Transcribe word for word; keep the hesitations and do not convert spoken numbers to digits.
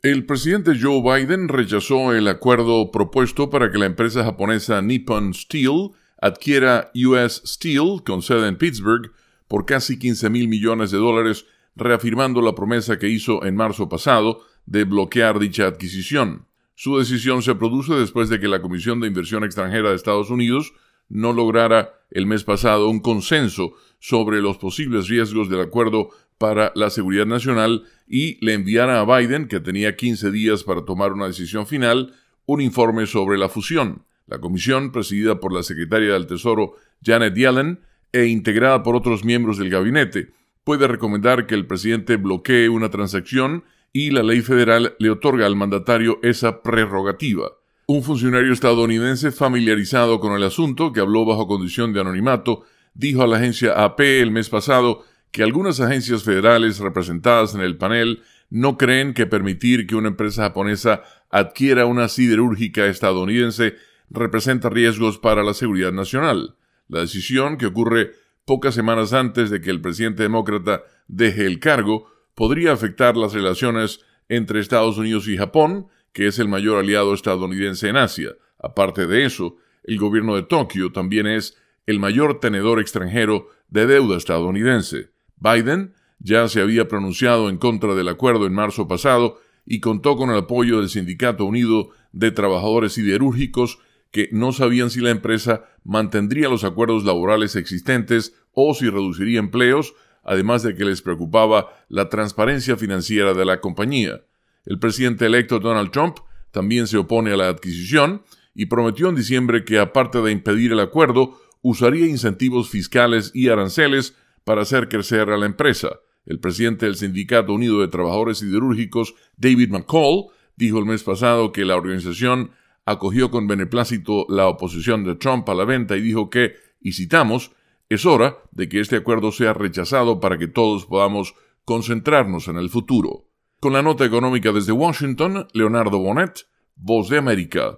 El presidente Joe Biden rechazó el acuerdo propuesto para que la empresa japonesa Nippon Steel adquiera U S Steel, con sede en Pittsburgh, por casi quince mil millones de dólares, reafirmando la promesa que hizo en marzo pasado de bloquear dicha adquisición. Su decisión se produce después de que la Comisión de Inversión Extranjera de Estados Unidos no lograra el mes pasado un consenso sobre los posibles riesgos del acuerdo para la seguridad nacional y le enviara a Biden, que tenía quince días para tomar una decisión final, un informe sobre la fusión. La comisión, presidida por la secretaria del Tesoro Janet Yellen e integrada por otros miembros del gabinete, puede recomendar que el presidente bloquee una transacción y la ley federal le otorga al mandatario esa prerrogativa. Un funcionario estadounidense familiarizado con el asunto, que habló bajo condición de anonimato, dijo a la agencia A P el mes pasado que algunas agencias federales representadas en el panel no creen que permitir que una empresa japonesa adquiera una siderúrgica estadounidense representa riesgos para la seguridad nacional. La decisión, que ocurre pocas semanas antes de que el presidente demócrata deje el cargo, podría afectar las relaciones entre Estados Unidos y Japón, que es el mayor aliado estadounidense en Asia. Aparte de eso, el gobierno de Tokio también es el mayor tenedor extranjero de deuda estadounidense. Biden ya se había pronunciado en contra del acuerdo en marzo pasado y contó con el apoyo del Sindicato Unido de Trabajadores Siderúrgicos, que no sabían si la empresa mantendría los acuerdos laborales existentes o si reduciría empleos, además de que les preocupaba la transparencia financiera de la compañía. El presidente electo Donald Trump también se opone a la adquisición y prometió en diciembre que, aparte de impedir el acuerdo, usaría incentivos fiscales y aranceles para hacer crecer a la empresa. El presidente del Sindicato Unido de Trabajadores Siderúrgicos, David McCall, dijo el mes pasado que la organización acogió con beneplácito la oposición de Trump a la venta y dijo que, y citamos, es hora de que este acuerdo sea rechazado para que todos podamos concentrarnos en el futuro. Con la nota económica desde Washington, Leonardo Bonet, Voz de América.